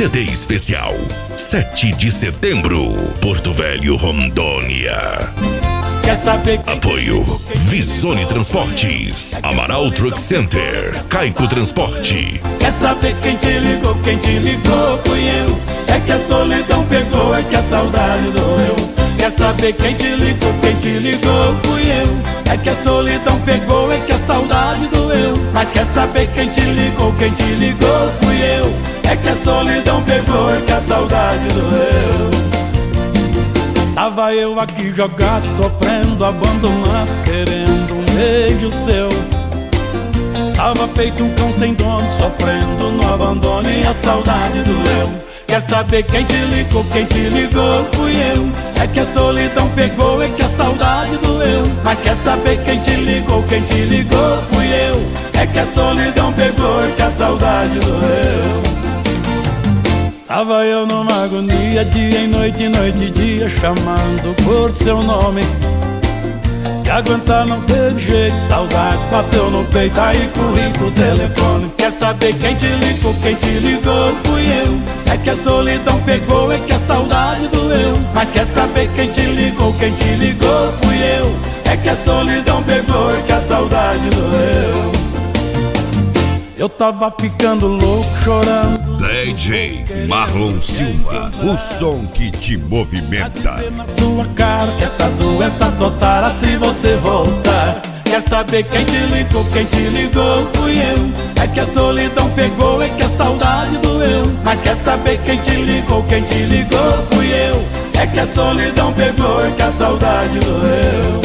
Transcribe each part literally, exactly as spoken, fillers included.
C D especial sete de setembro, Porto Velho, Rondônia. Quer saber quem... Apoio Visone Transportes, Amaral Truck Center, Caico Transporte. Quer saber quem te ligou? Quem te ligou fui eu. É que a solidão pegou, é que a saudade doeu. Quer saber quem te ligou? Quem te ligou fui eu. É que a solidão pegou, é que a saudade doeu. Mas quer saber quem te ligou? Quem te ligou fui eu. É que a solidão pegou, é que a saudade doeu. Tava eu aqui jogado, sofrendo, abandonado, querendo um beijo seu. Tava feito um cão sem dono, sofrendo no abandono e a saudade doeu. Quer saber quem te ligou? Quem te ligou fui eu. É que a solidão pegou, é que a saudade doeu. Mas quer saber quem te ligou? Quem te ligou fui eu. É que a solidão pegou, é que a saudade doeu. Tava eu numa agonia, dia e noite, noite e dia, chamando por seu nome. De aguentar não teve jeito, saudade bateu no peito, aí corri pro telefone. Quer saber quem te ligou? Quem te ligou fui eu. É que a solidão pegou, é que a saudade doeu. Mas quer saber quem te ligou? Quem te ligou fui eu. É que a solidão pegou, é que a saudade doeu. Eu tava ficando louco, chorando. D J Marlon Silva, o som que te movimenta. Na sua cara que essa doença só sara se você voltar. Quer saber quem te ligou? Quem te ligou fui eu. É que a solidão pegou, é que a saudade doeu. Mas quer saber quem te ligou? Quem te ligou fui eu. É que a solidão pegou, é que a saudade doeu.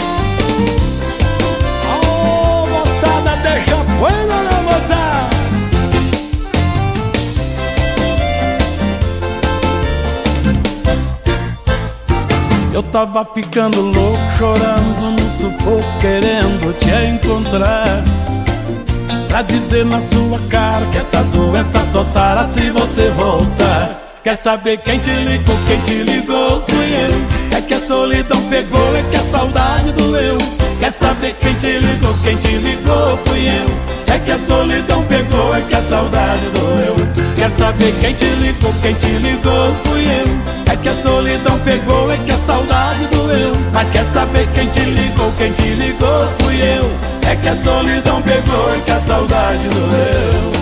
Oh, moçada, deixa buena na moçada. Eu tava ficando louco, chorando no sufoco, querendo te encontrar. Pra dizer na sua cara que essa doença só sara se você voltar. Quer saber quem te ligou? Quem te ligou fui eu. É que a solidão pegou, é que a saudade doeu. Quer saber quem te ligou? Quem te ligou fui eu. É que a solidão pegou, é que a saudade doeu. Quer saber quem te ligou? Quem te ligou fui eu. É que a solidão pegou, é que a saudade doeu. Mas quer saber quem te ligou? Quem te ligou fui eu. É que a solidão pegou, é que a saudade doeu.